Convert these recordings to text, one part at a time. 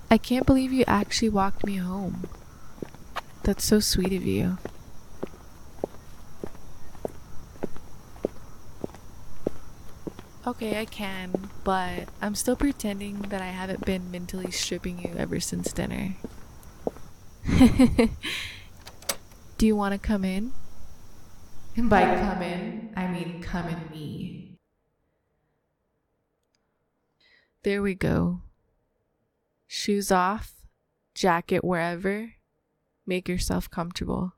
I can't believe you actually walked me home. That's so sweet of you. Okay, I can, but I'm still pretending that I haven't been mentally stripping you ever since dinner. Do you want to come in? And by come in, I mean come in me. There we go. Shoes off, jacket wherever. Make yourself comfortable.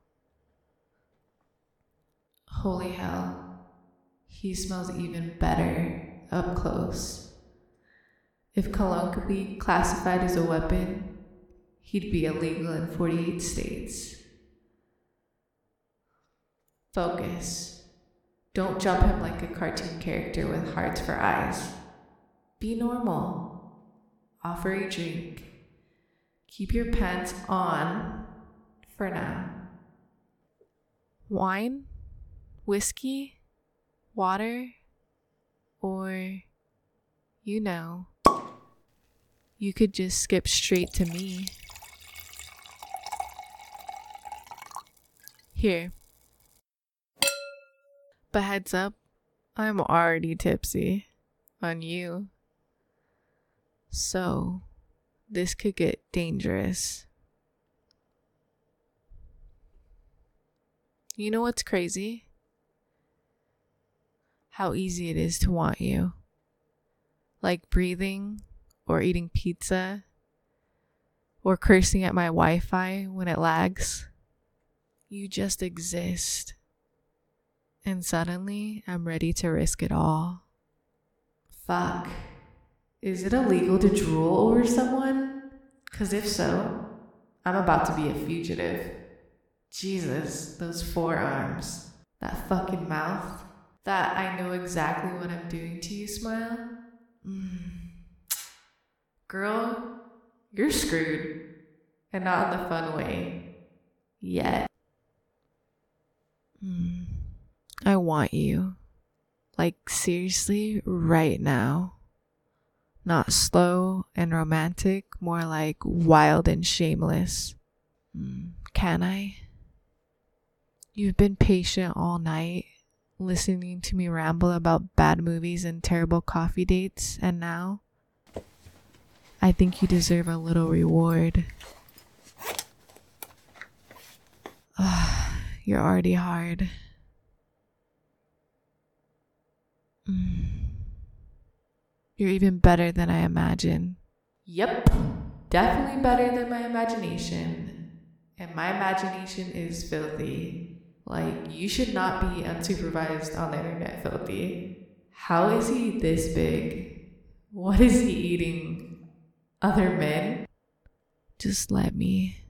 Holy hell. He smells even better up close. If cologne could be classified as a weapon, he'd be illegal in 48 states. Focus. Don't jump him like a cartoon character with hearts for eyes. Be normal. Offer a drink. Keep your pants on for now. Wine? Whiskey? Water? Or, you could just skip straight to me. Here. But heads up, I'm already tipsy on you. So, this could get dangerous. You know what's crazy? How easy it is to want you. Like breathing, or eating pizza, or cursing at my Wi-Fi when it lags. You just exist. And suddenly, I'm ready to risk it all. Fuck. Is it illegal to drool over someone? 'Cause if so, I'm about to be a fugitive. Jesus, those forearms. That fucking mouth. That I know exactly what I'm doing to you smile. Girl, you're screwed. And not in the fun way. Yet. I want you. Like, seriously, right now. Not slow and romantic, more like wild and shameless. Can I? You've been patient all night, listening to me ramble about bad movies and terrible coffee dates, and now I think you deserve a little reward. You're already hard. You're even better than I imagined. Yep, definitely better than my imagination. And my imagination is filthy. Like, you should not be unsupervised on the internet filthy. How is he this big? What is he eating? Other men? Just let me.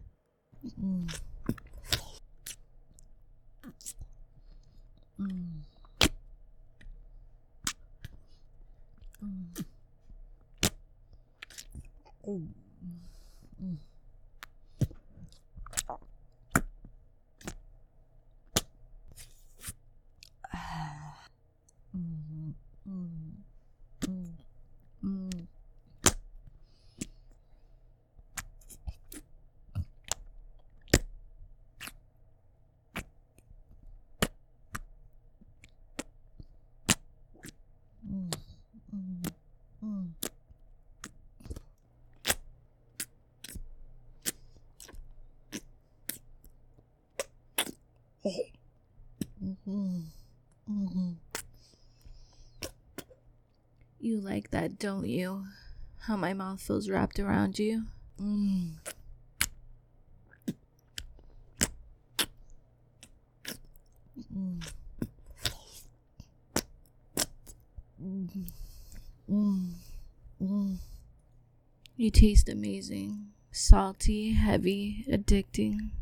You like that, don't you? How my mouth feels wrapped around you? You taste amazing. Salty, heavy, addicting.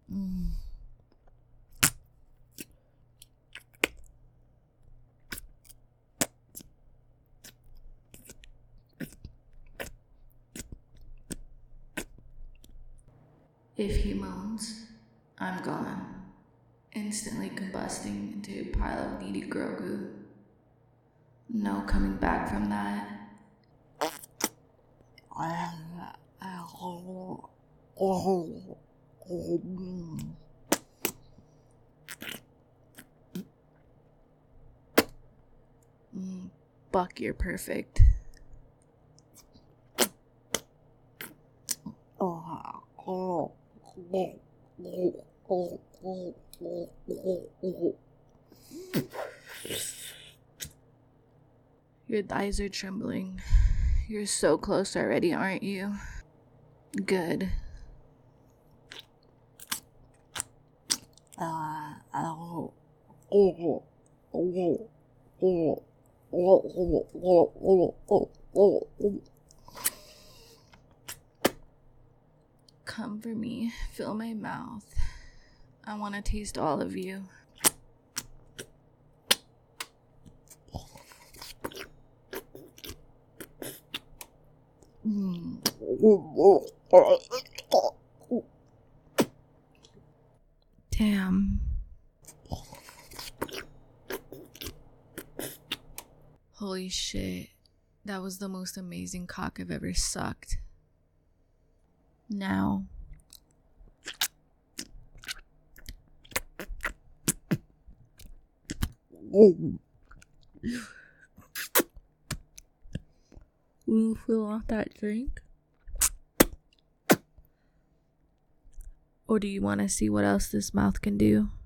If he moans, I'm gone, instantly combusting into a pile of needy girl goo. No coming back from that. Buck, you're perfect. Your thighs are trembling. You're so close already, aren't you? Good. Come for me. Fill my mouth. I want to taste all of you. Damn. Holy shit. That was the most amazing cock I've ever sucked. Now. Will you fill off that drink? Or do you want to see what else this mouth can do?